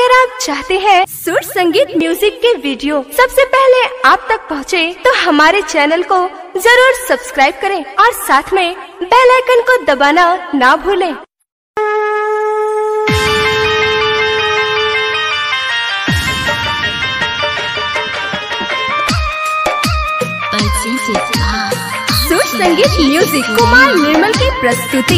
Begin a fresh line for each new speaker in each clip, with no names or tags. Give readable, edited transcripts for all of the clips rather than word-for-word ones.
अगर आप चाहते हैं सुर संगीत म्यूजिक के वीडियो सबसे पहले आप तक पहुंचे, तो हमारे चैनल को जरूर सब्सक्राइब करें और साथ में बेल आइकन को दबाना ना भूलें। सुर संगीत म्यूजिक कुमार निर्मल की प्रस्तुति।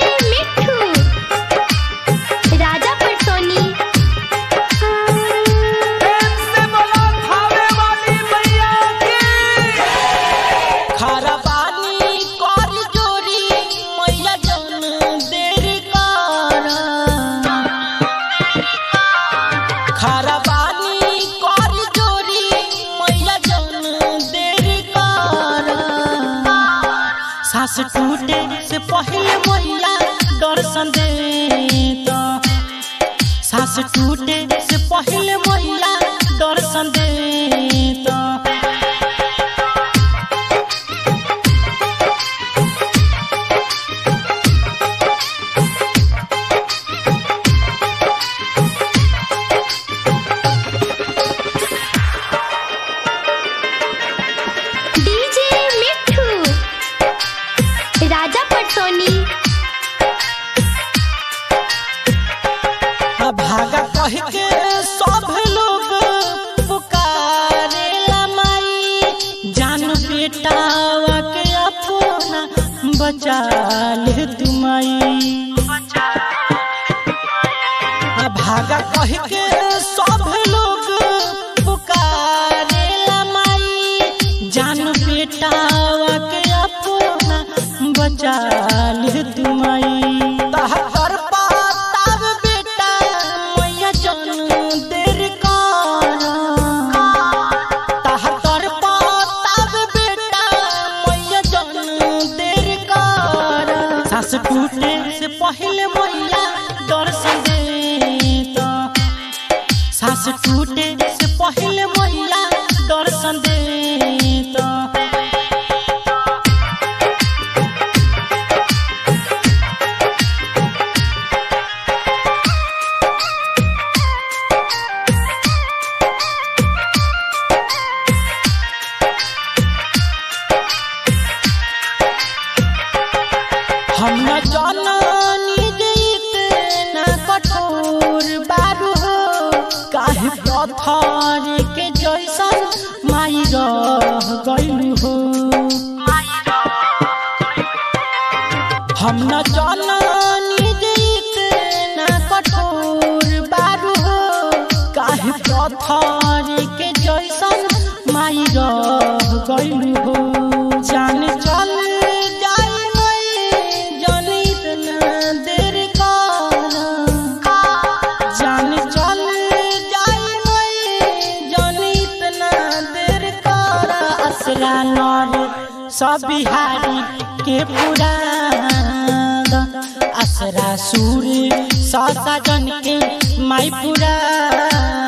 सास टूटे से पहले मैया दर्शन दे तो, सास टूटे से पहले मैया दर्शन दे तो। भागा कह के सब लोग पुकारेला माई, जान बेटावा के अपना बचा ले तुमाई। भागा कह के सब लोग पुकारेला माई, जान बेटावा के अपना बचा ले तुमाई। सास टूटे से पहले मैया दर्शन दे तो, सास टूटे से पहले मैया दर्शन दे तो। हम न जाननी इतना कठोर बारू हो, काहे पत्थर के जैसन माई रह गइलू हो। हम न जाननी इतना कठोर बारू हो, काहे पत्थर के जैसन माई रह गइलू हो। जान चल सब बिहारी के पूरा असरा सूर्य साजन के माई पूरा।